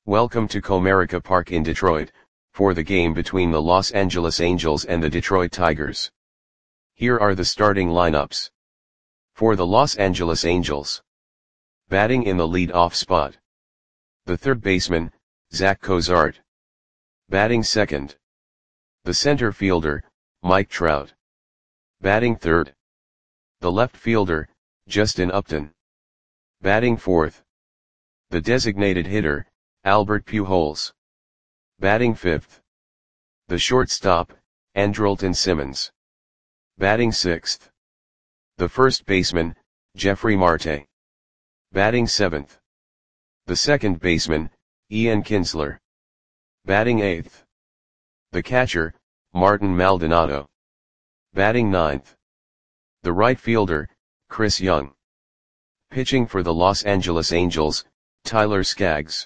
Welcome to Comerica Park in Detroit, for the game between the Los Angeles Angels and the Detroit Tigers. Here are the starting lineups. For the Los Angeles Angels. Batting in the lead-off spot. The third baseman, Zach Cozart. Batting second. The center fielder, Mike Trout. Batting third. The left fielder, Justin Upton. Batting fourth. The designated hitter, Albert Pujols. Batting fifth. The shortstop, Andrelton Simmons. Batting sixth. The first baseman, Jeffrey Marte. Batting seventh. The second baseman, Ian Kinsler. Batting eighth. The catcher, Martin Maldonado. Batting ninth. The right fielder, Chris Young. Pitching for the Los Angeles Angels, Tyler Skaggs.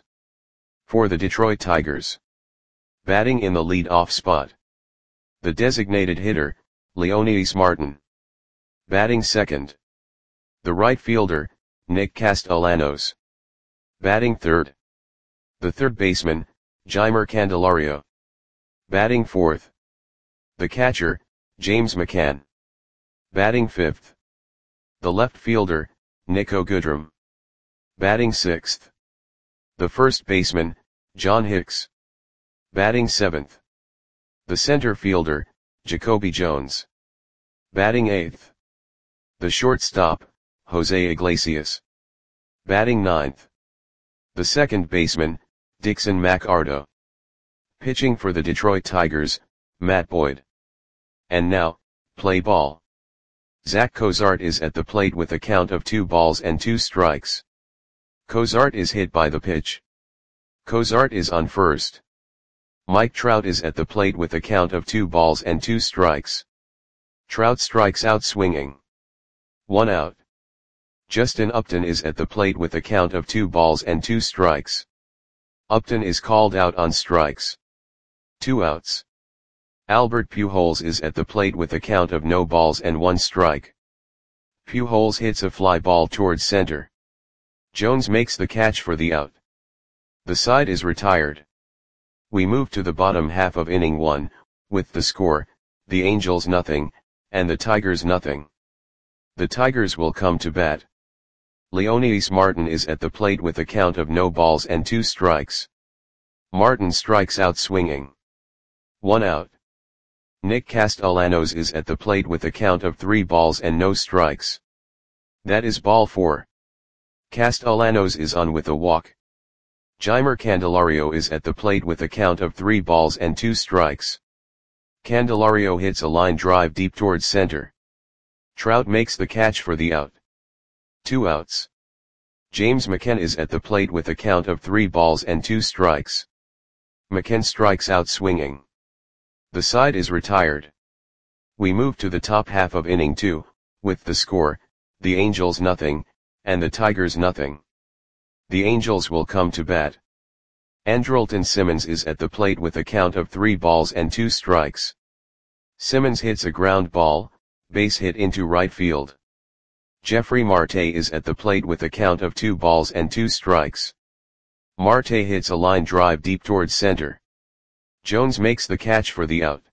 For the Detroit Tigers. Batting in the lead-off spot. The designated hitter, Leonys Martin. Batting second. The right fielder, Nick Castellanos. Batting third. The third baseman, Jeimer Candelario. Batting fourth. The catcher, James McCann. Batting fifth. The left fielder, Niko Goodrum. Batting sixth. The first baseman, John Hicks. Batting seventh. The center fielder, Jacoby Jones. Batting eighth. The shortstop, Jose Iglesias. Batting ninth. The second baseman, Dixon McArdo. Pitching for the Detroit Tigers, Matt Boyd. And now, play ball. Zach Cozart is at the plate with a count of 2 balls and 2 strikes. Cozart is hit by the pitch. Cozart is on first. Mike Trout is at the plate with a count of 2 balls and 2 strikes. Trout strikes out swinging. 1 out. Justin Upton is at the plate with a count of 2 balls and 2 strikes. Upton is called out on strikes. 2 outs. Albert Pujols is at the plate with a count of no balls and 1 strike. Pujols hits a fly ball towards center. Jones makes the catch for the out. The side is retired. We move to the bottom half of inning 1, with the score, the Angels nothing, and the Tigers nothing. The Tigers will come to bat. Leonys Martin is at the plate with a count of no balls and 2 strikes. Martin strikes out swinging. 1 out. Nick Castellanos is at the plate with a count of 3 balls and no strikes. That is ball 4. Castellanos is on with a walk. Jeimer Candelario is at the plate with a count of 3 balls and 2 strikes. Candelario hits a line drive deep towards center. Trout makes the catch for the out. 2 outs. James McCann is at the plate with a count of 3 balls and 2 strikes. McCann strikes out swinging. The side is retired. We move to the top half of inning 2, with the score, the Angels nothing, and the Tigers nothing. The Angels will come to bat. Andrelton Simmons is at the plate with a count of 3 balls and 2 strikes. Simmons hits a ground ball, base hit into right field. Jeffrey Marte is at the plate with a count of 2 balls and 2 strikes. Marte hits a line drive deep towards center. Jones makes the catch for the out.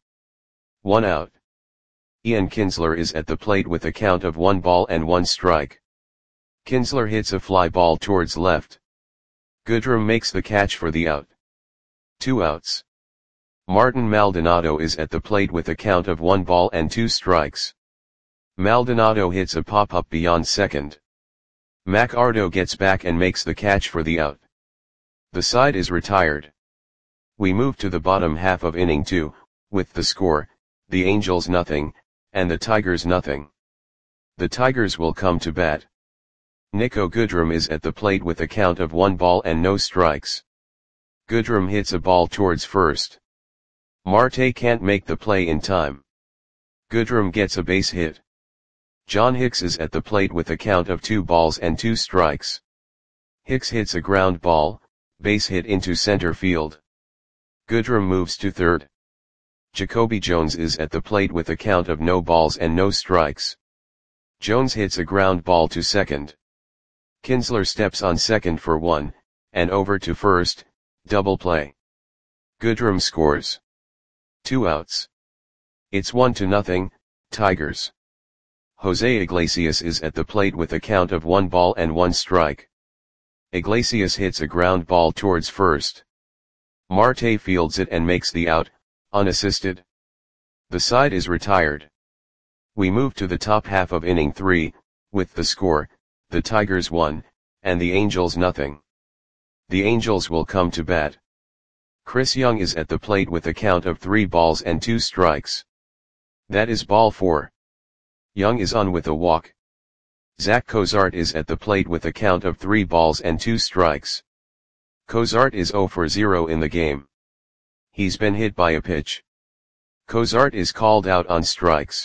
1 out. Ian Kinsler is at the plate with a count of 1 ball and 1 strike. Kinsler hits a fly ball towards left. Goodrum makes the catch for the out. 2 outs. Martin Maldonado is at the plate with a count of 1 ball and 2 strikes. Maldonado hits a pop-up beyond second. McArdo gets back and makes the catch for the out. The side is retired. We move to the bottom half of inning 2, with the score, the Angels nothing, and the Tigers nothing. The Tigers will come to bat. Niko Goodrum is at the plate with a count of 1 ball and no strikes. Goodrum hits a ball towards first. Marte can't make the play in time. Goodrum gets a base hit. John Hicks is at the plate with a count of 2 balls and 2 strikes. Hicks hits a ground ball, base hit into center field. Goodrum moves to third. Jacoby Jones is at the plate with a count of no balls and no strikes. Jones hits a ground ball to second. Kinsler steps on second for 1, and over to first, Double play. Goodrum scores. 2 outs. It's 1-0, Tigers. Jose Iglesias is at the plate with a count of 1 ball and 1 strike. Iglesias hits a ground ball towards first. Marte fields it and makes the out, unassisted. The side is retired. We move to the top half of inning 3, with the score, the Tigers 1, and the Angels nothing. The Angels will come to bat. Chris Young is at the plate with a count of 3 balls and 2 strikes. That is ball 4. Young is on with a walk. Zach Cozart is at the plate with a count of 3 balls and 2 strikes. Cozart is 0 for 0 in the game. He's been hit by a pitch. Cozart is called out on strikes.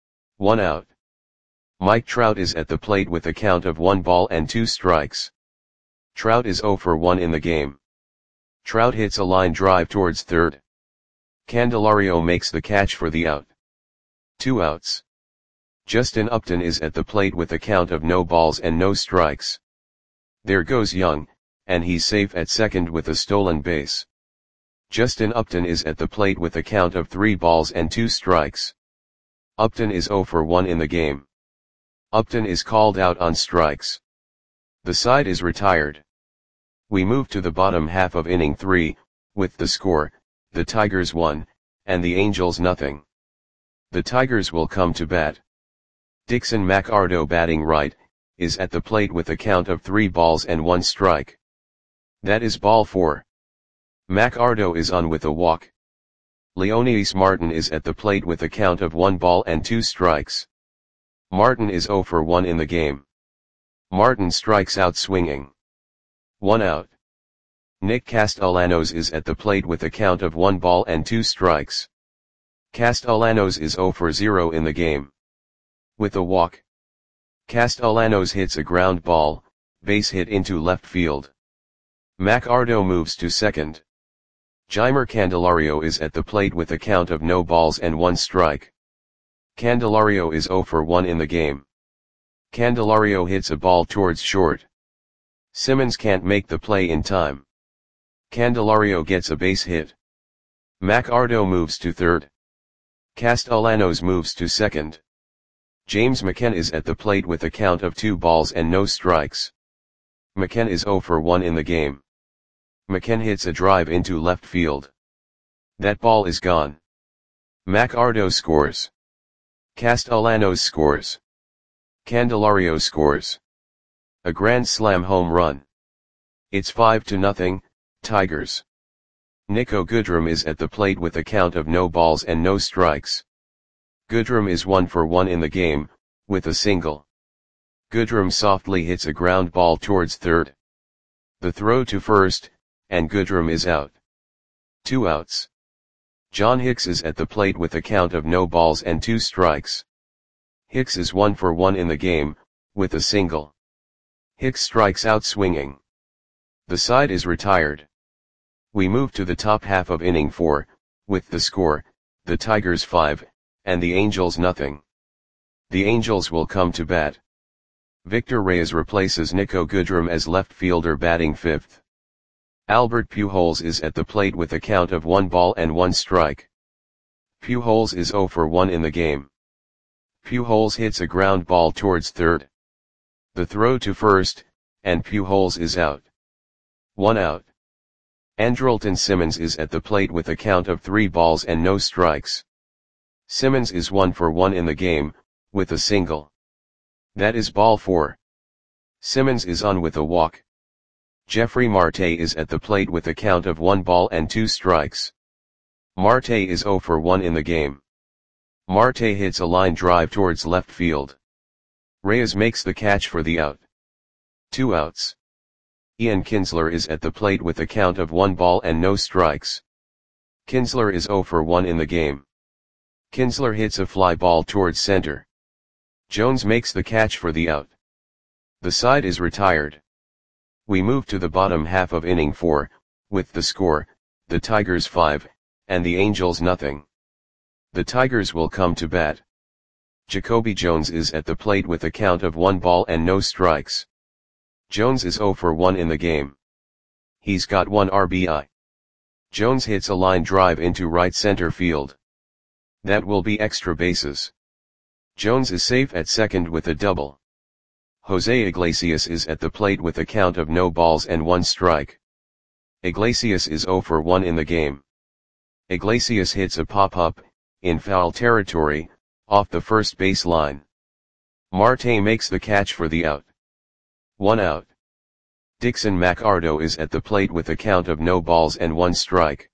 1 out. Mike Trout is at the plate with a count of 1 ball and 2 strikes. Trout is 0 for 1 in the game. Trout hits a line drive towards third. Candelario makes the catch for the out. 2 outs. Justin Upton is at the plate with a count of no balls and no strikes. There goes Young, and he's safe at second with a stolen base. Justin Upton is at the plate with a count of 3 balls and 2 strikes. Upton is 0 for 1 in the game. Upton is called out on strikes. The side is retired. We move to the bottom half of inning 3, with the score, the Tigers 1, and the Angels nothing. The Tigers will come to bat. Dixon McArdo, batting right, is at the plate with a count of 3 balls and 1 strike. That is ball 4. McArdo is on with a walk. Leonidas Martin is at the plate with a count of 1 ball and 2 strikes. Martin is 0 for 1 in the game. Martin strikes out swinging. 1 out. Nick Castellanos is at the plate with a count of 1 ball and 2 strikes. Castellanos is 0 for 0 in the game. With a walk. Castellanos hits a ground ball, base hit into left field. McArdo moves to second. Jeimer Candelario is at the plate with a count of no balls and 1 strike. Candelario is 0 for 1 in the game. Candelario hits a ball towards short. Simmons can't make the play in time. Candelario gets a base hit. McArdo moves to third. Castellanos moves to second. James McCann is at the plate with a count of 2 balls and no strikes. McCann is 0 for 1 in the game. McCann hits a drive into left field. That ball is gone. McArdo scores. Castellanos scores. Candelario scores. A grand slam home run. It's 5-0, Tigers. Nico Goodrum is at the plate with a count of no balls and no strikes. Goodrum is 1 for 1 in the game, with a single. Goodrum softly hits a ground ball towards third. The throw to first, and Goodrum is out. 2 outs. John Hicks is at the plate with a count of no balls and 2 strikes. Hicks is 1 for 1 in the game, with a single. Hicks strikes out swinging. The side is retired. We move to the top half of inning 4, with the score, the Tigers 5, and the Angels nothing. The Angels will come to bat. Victor Reyes replaces Nico Goodrum as left fielder, batting 5th. Albert Pujols is at the plate with a count of 1 ball and 1 strike. Pujols is 0 for 1 in the game. Pujols hits a ground ball towards third. The throw to first, and Pujols is out. 1 out. Andrelton Simmons is at the plate with a count of 3 balls and no strikes. Simmons is 1 for 1 in the game, with a single. That is ball 4. Simmons is on with a walk. Jeffrey Marte is at the plate with a count of 1 ball and 2 strikes. Marte is 0 for 1 in the game. Marte hits a line drive towards left field. Reyes makes the catch for the out. 2 outs. Ian Kinsler is at the plate with a count of 1 ball and no strikes. Kinsler is 0 for 1 in the game. Kinsler hits a fly ball towards center. Jones makes the catch for the out. The side is retired. We move to the bottom half of inning 4, with the score, the Tigers 5, and the Angels nothing. The Tigers will come to bat. Jacoby Jones is at the plate with a count of 1 ball and no strikes. Jones is 0 for 1 in the game. He's got 1 RBI. Jones hits a line drive into right center field. That will be extra bases. Jones is safe at second with a double. Jose Iglesias is at the plate with a count of no balls and 1 strike. Iglesias is 0 for 1 in the game. Iglesias hits a pop-up, in foul territory, off the first base line. Marte makes the catch for the out. 1 out. Dixon McArdo is at the plate with a count of no balls and 1 strike.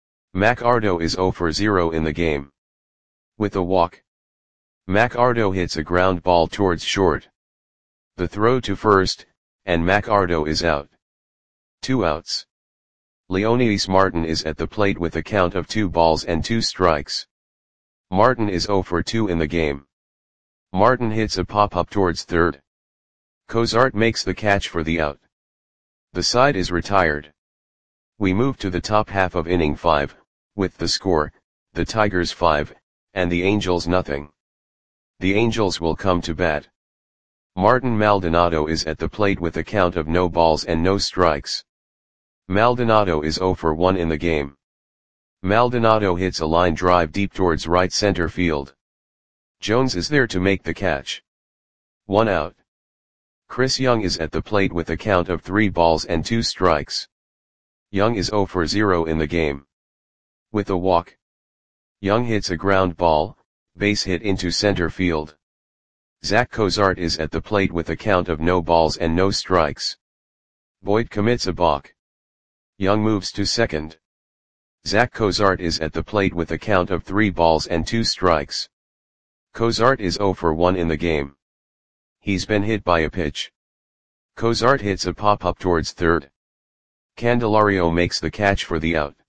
McArdo is 0 for 0 in the game. With a walk. McArdo hits a ground ball towards short. The throw to first, and McArdo is out. 2 outs. Leonidas Martin is at the plate with a count of 2 balls and 2 strikes. Martin is 0 for 2 in the game. Martin hits a pop-up towards third. Cozart makes the catch for the out. The side is retired. We move to the top half of inning 5, with the score, the Tigers 5, and the Angels nothing. The Angels will come to bat. Martin Maldonado is at the plate with a count of no balls and no strikes. Maldonado is 0 for 1 in the game. Maldonado hits a line drive deep towards right center field. Jones is there to make the catch. 1 out. Chris Young is at the plate with a count of 3 balls and 2 strikes. Young is 0 for 0 in the game. With a walk. Young hits a ground ball, base hit into center field. Zach Cozart is at the plate with a count of no balls and no strikes. Boyd commits a balk. Young moves to second. Zach Cozart is at the plate with a count of 3 balls and 2 strikes. Cozart is 0 for 1 in the game. He's been hit by a pitch. Cozart hits a pop-up towards third. Candelario makes the catch for the out.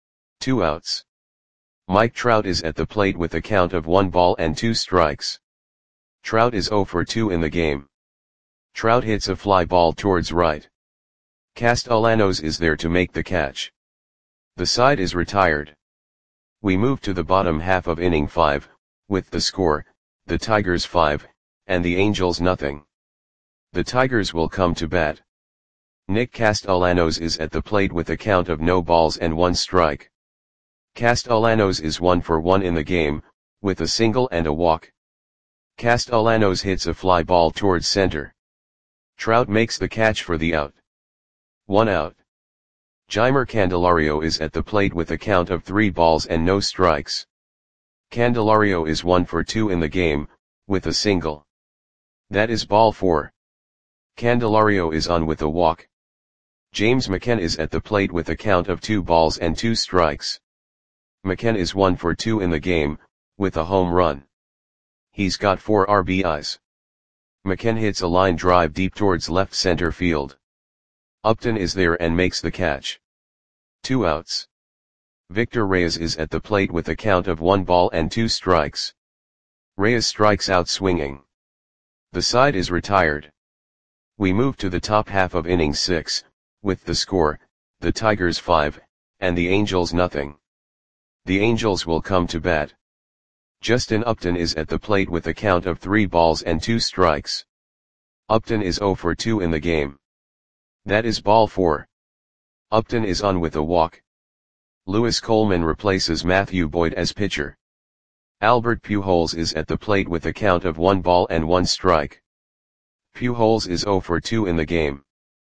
2 outs. Mike Trout is at the plate with a count of 1 ball and 2 strikes. Trout is 0 for 2 in the game. Trout hits a fly ball towards right. Castellanos is there to make the catch. The side is retired. We move to the bottom half of inning 5, with the score, the Tigers 5, and the Angels nothing. The Tigers will come to bat. Nick Castellanos is at the plate with a count of no balls and 1 strike. Castellanos is 1 for 1 in the game, with a single and a walk. Castellanos hits a fly ball towards center. Trout makes the catch for the out. 1 out. Jeimer Candelario is at the plate with a count of 3 balls and no strikes. Candelario is 1 for 2 in the game, with a single. That is ball 4. Candelario is on with a walk. James McCann is at the plate with a count of 2 balls and 2 strikes. McCann is 1 for 2 in the game, with a home run. He's got 4 RBIs. McCann hits a line drive deep towards left center field. Upton is there and makes the catch. 2 outs. Victor Reyes is at the plate with a count of 1 ball and 2 strikes. Reyes strikes out swinging. The side is retired. We move to the top half of inning 6, with the score, the Tigers 5, and the Angels nothing. The Angels will come to bat. Justin Upton is at the plate with a count of 3 balls and 2 strikes. Upton is 0 for 2 in the game. That is ball 4. Upton is on with a walk. Lewis Coleman replaces Matthew Boyd as pitcher. Albert Pujols is at the plate with a count of 1 ball and 1 strike. Pujols is 0 for 2 in the game.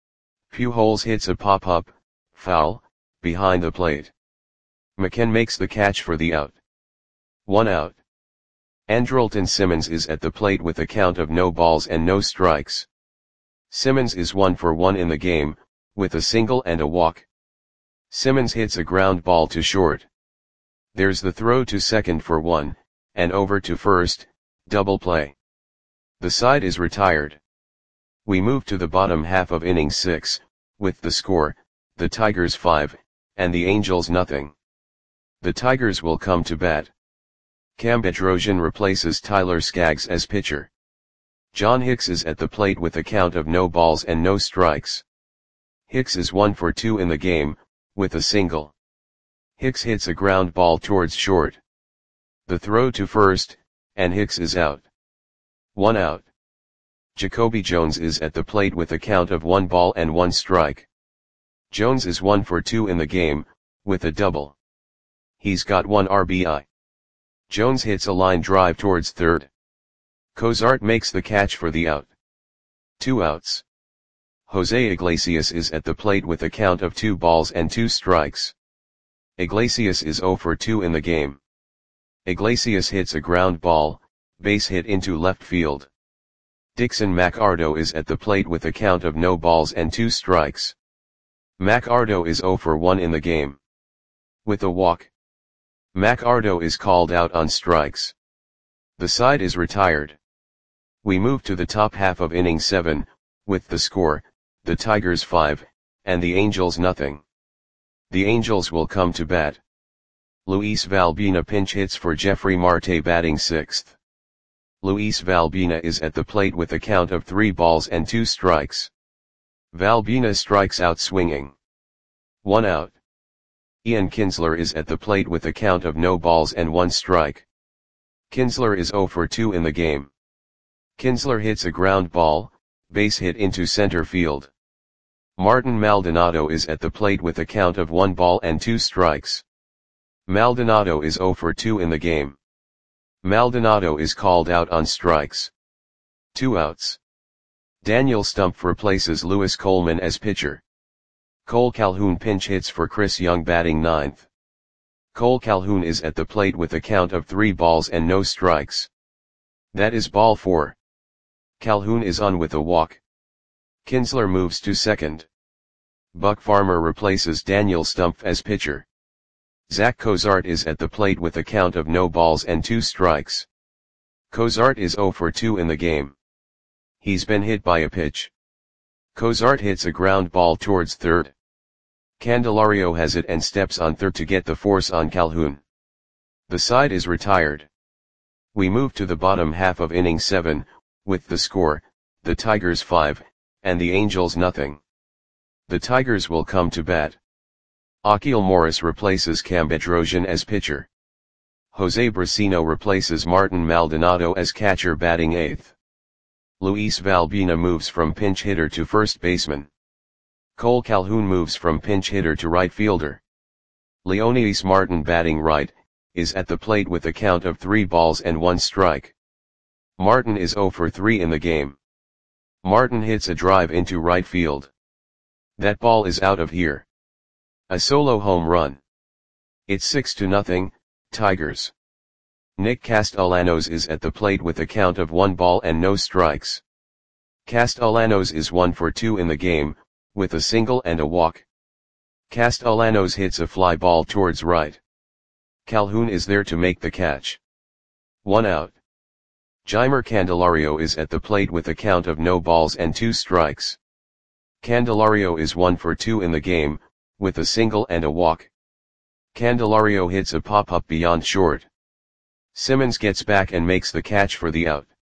Pujols hits a pop-up, foul, behind the plate. McCann makes the catch for the out. 1 out. Andrelton Simmons is at the plate with a count of no balls and no strikes. Simmons is 1 for 1 in the game, with a single and a walk. Simmons hits a ground ball to short. There's the throw to second for 1, and over to first, double play. The side is retired. We move to the bottom half of inning 6, with the score, the Tigers 5, and the Angels nothing. The Tigers will come to bat. Cam Bedrosian replaces Tyler Skaggs as pitcher. John Hicks is at the plate with a count of no balls and no strikes. Hicks is 1 for 2 in the game, with a single. Hicks hits a ground ball towards short. The throw to first, and Hicks is out. 1 out. Jacoby Jones is at the plate with a count of 1 ball and 1 strike. Jones is 1 for 2 in the game, with a double. He's got 1 RBI. Jones hits a line drive towards third. Cozart makes the catch for the out. 2 outs. Jose Iglesias is at the plate with a count of 2 balls and 2 strikes. Iglesias is 0 for 2 in the game. Iglesias hits a ground ball, base hit into left field. Dixon McArdo is at the plate with a count of no balls and 2 strikes. McArdo is 0 for 1 in the game. With a walk. McArdo is called out on strikes. The side is retired. We move to the top half of inning 7, with the score, the Tigers 5, and the Angels nothing. The Angels will come to bat. Luis Valbuena pinch hits for Jeffrey Marte batting 6th. Luis Valbuena is at the plate with a count of 3 balls and 2 strikes. Valbuena strikes out swinging. 1 out. Ian Kinsler is at the plate with a count of no balls and 1 strike. Kinsler is 0 for 2 in the game. Kinsler hits a ground ball, base hit into center field. Martin Maldonado is at the plate with a count of 1 ball and 2 strikes. Maldonado is 0 for 2 in the game. Maldonado is called out on strikes. 2 outs. Daniel Stumpf replaces Lewis Coleman as pitcher. Cole Calhoun pinch hits for Chris Young batting 9th. Cole Calhoun is at the plate with a count of 3 balls and no strikes. That is ball 4. Calhoun is on with a walk. Kinsler moves to second. Buck Farmer replaces Daniel Stumpf as pitcher. Zach Cozart is at the plate with a count of no balls and 2 strikes. Cozart is 0 for 2 in the game. He's been hit by a pitch. Cozart hits a ground ball towards third. Candelario has it and steps on third to get the force on Calhoun. The side is retired. We move to the bottom half of inning 7, with the score, the Tigers 5, and the Angels nothing. The Tigers will come to bat. Akil Morris replaces Cam Bedrosian as pitcher. Jose Brasino replaces Martin Maldonado as catcher batting 8th. Luis Valbuena moves from pinch hitter to first baseman. Cole Calhoun moves from pinch hitter to right fielder. Leonidas Martin batting right, is at the plate with a count of 3 balls and 1 strike. Martin is 0 for 3 in the game. Martin hits a drive into right field. That ball is out of here. A solo home run. It's 6-0, Tigers. Nick Castellanos is at the plate with a count of 1 ball and no strikes. Castellanos is 1 for 2 in the game, with a single and a walk. Castellanos hits a fly ball towards right. Calhoun is there to make the catch. 1 out. Jeimer Candelario is at the plate with a count of no balls and 2 strikes. Candelario is 1 for 2 in the game, with a single and a walk. Candelario hits a pop-up beyond short. Simmons gets back and makes the catch for the out.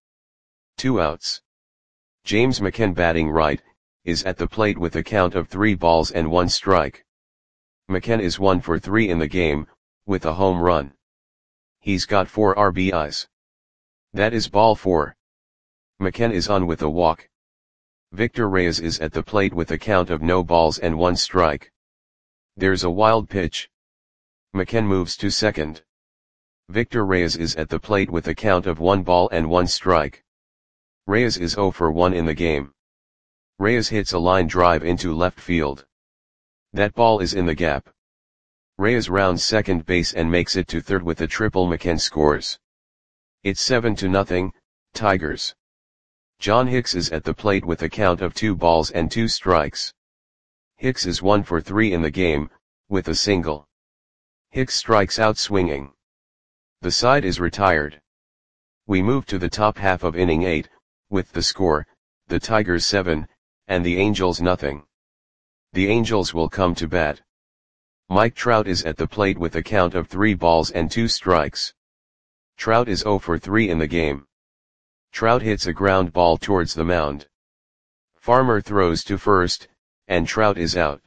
2 outs. James McCann batting right, is at the plate with a count of 3 balls and 1 strike. McCann is 1 for 3 in the game, with a home run. He's got 4 RBIs. That is ball 4. McCann is on with a walk. Victor Reyes is at the plate with a count of no balls and 1 strike. There's a wild pitch. McCann moves to second. Victor Reyes is at the plate with a count of 1 ball and 1 strike. Reyes is 0 for 1 in the game. Reyes hits a line drive into left field. That ball is in the gap. Reyes rounds second base and makes it to third with a triple. McCann scores. It's 7-0, Tigers. John Hicks is at the plate with a count of 2 balls and 2 strikes. Hicks is 1 for 3 in the game, with a single. Hicks strikes out swinging. The side is retired. We move to the top half of inning 8, with the score, the Tigers 7, and the Angels nothing. The Angels will come to bat. Mike Trout is at the plate with a count of 3 balls and 2 strikes. Trout is 0 for 3 in the game. Trout hits a ground ball towards the mound. Farmer throws to first, and Trout is out.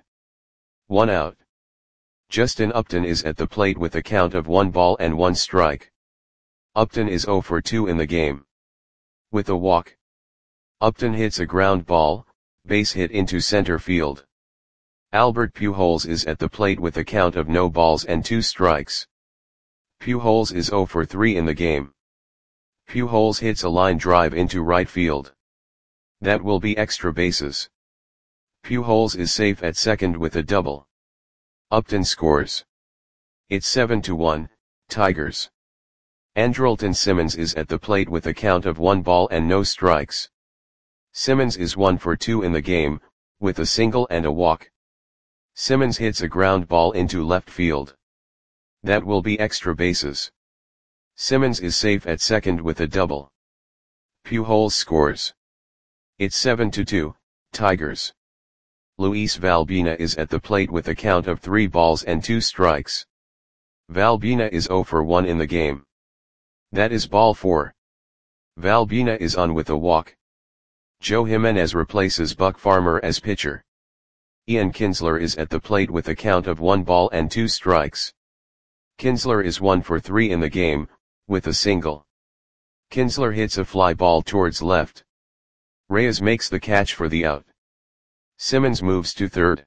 1 out. Justin Upton is at the plate with a count of 1 ball and 1 strike. Upton is 0 for 2 in the game. With a walk. Upton hits a ground ball, base hit into center field. Albert Pujols is at the plate with a count of no balls and 2 strikes. Pujols is 0 for 3 in the game. Pujols hits a line drive into right field. That will be extra bases. Pujols is safe at second with a double. Upton scores. It's 7-1, Tigers. Andrelton Simmons is at the plate with a count of 1 ball and no strikes. Simmons is 1 for 2 in the game, with a single and a walk. Simmons hits a ground ball into left field. That will be extra bases. Simmons is safe at second with a double. Pujols scores. It's 7-2, Tigers. Luis Valbuena is at the plate with a count of 3 balls and 2 strikes. Valbuena is 0 for 1 in the game. That is ball 4. Valbuena is on with a walk. Joe Jimenez replaces Buck Farmer as pitcher. Ian Kinsler is at the plate with a count of 1 ball and 2 strikes. Kinsler is 1 for 3 in the game, with a single. Kinsler hits a fly ball towards left. Reyes makes the catch for the out. Simmons moves to third.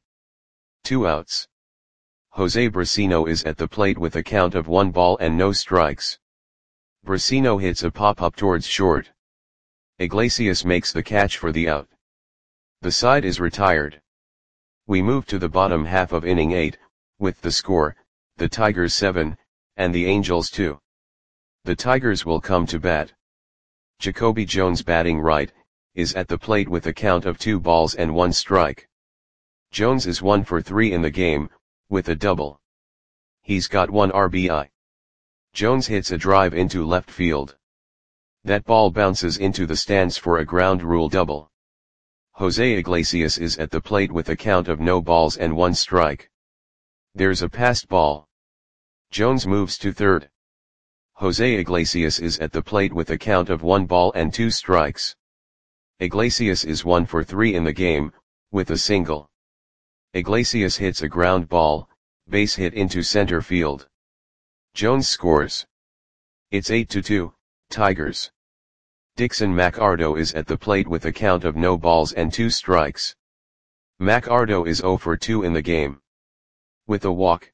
2 outs. Jose Brasino is at the plate with a count of 1 ball and no strikes. Brasino hits a pop-up towards short. Iglesias makes the catch for the out. The side is retired. We move to the bottom half of inning 8, with the score, the Tigers 7, and the Angels 2. The Tigers will come to bat. Jacoby Jones, batting right, is at the plate with a count of 2 balls and 1 strike. Jones is 1 for 3 in the game, with a double. He's got 1 RBI. Jones hits a drive into left field. That ball bounces into the stands for a ground rule double. Jose Iglesias is at the plate with a count of no balls and 1 strike. There's a passed ball. Jones moves to third. Jose Iglesias is at the plate with a count of 1 ball and 2 strikes. Iglesias is 1 for 3 in the game, with a single. Iglesias hits a ground ball, base hit into center field. Jones scores. It's 8-2, Tigers. Dixon McArdo is at the plate with a count of no balls and 2 strikes. McArdo is 0 for 2 in the game. With a walk.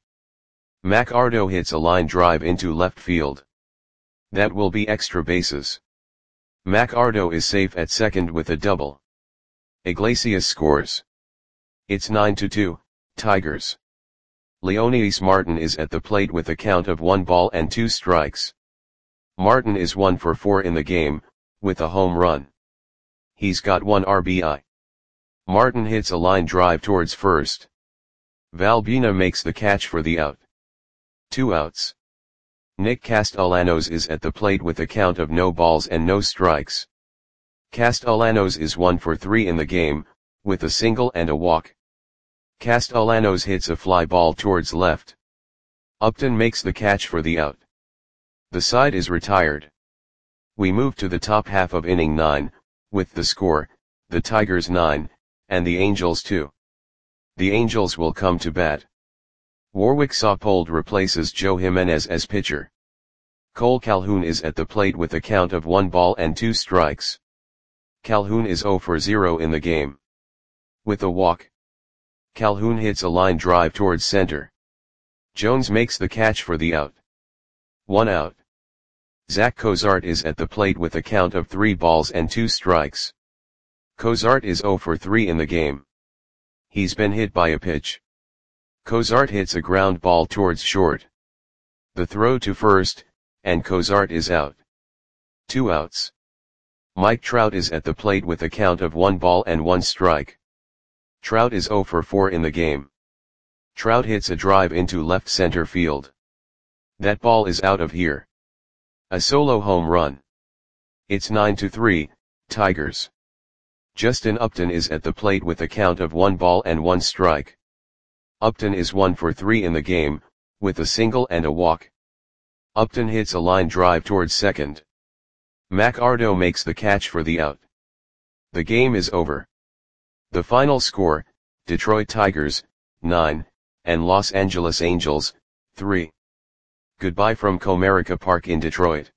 McArdo hits a line drive into left field. That will be extra bases. McArdo is safe at second with a double. Iglesias scores. It's 9-2, Tigers. Leonidas Martin is at the plate with a count of 1 ball and 2 strikes. Martin is 1 for 4 in the game, with a home run. He's got 1 RBI. Martin hits a line drive towards first. Valbuena makes the catch for the out. 2 outs. Nick Castellanos is at the plate with a count of no balls and no strikes. Castellanos is 1 for 3 in the game, with a single and a walk. Castellanos hits a fly ball towards left. Upton makes the catch for the out. The side is retired. We move to the top half of inning 9, with the score, the Tigers 9, and the Angels 2. The Angels will come to bat. Warwick Saupold replaces Joe Jimenez as pitcher. Cole Calhoun is at the plate with a count of 1 ball and 2 strikes. Calhoun is 0 for 0 in the game. With a walk. Calhoun hits a line drive towards center. Jones makes the catch for the out. 1 out. Zach Cozart is at the plate with a count of 3 balls and 2 strikes. Cozart is 0 for 3 in the game. He's been hit by a pitch. Cozart hits a ground ball towards short. The throw to first, and Cozart is out. 2 outs. Mike Trout is at the plate with a count of 1 ball and 1 strike. Trout is 0 for 4 in the game. Trout hits a drive into left center field. That ball is out of here. A solo home run. It's 9-3, Tigers. Justin Upton is at the plate with a count of 1 ball and 1 strike. Upton is 1 for 3 in the game, with a single and a walk. Upton hits a line drive towards second. McArdo makes the catch for the out. The game is over. The final score, Detroit Tigers, 9, and Los Angeles Angels, 3. Goodbye from Comerica Park in Detroit.